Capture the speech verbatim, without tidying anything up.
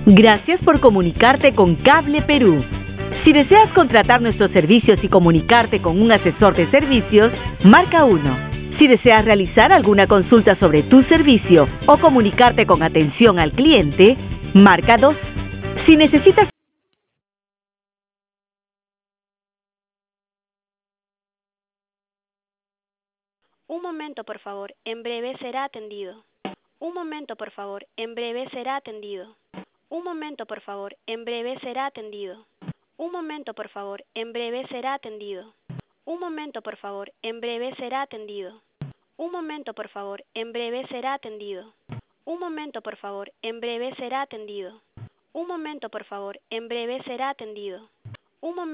Gracias por comunicarte con Cable Perú. Si deseas contratar nuestros servicios y comunicarte con un asesor de servicios, marca uno. Si deseas realizar alguna consulta sobre tu servicio o comunicarte con atención al cliente, marca dos. Si necesitas Un momento, por favor. En breve será atendido. Un momento, por favor. En breve será atendido. Un momento, por favor. En breve será atendido. Un momento, por favor. En breve será atendido. Un momento, por favor. En breve será atendido. Un momento, por favor. En breve será atendido. Un momento, por favor. En breve será atendido. Un momento, por favor. En breve será atendido. Un momento.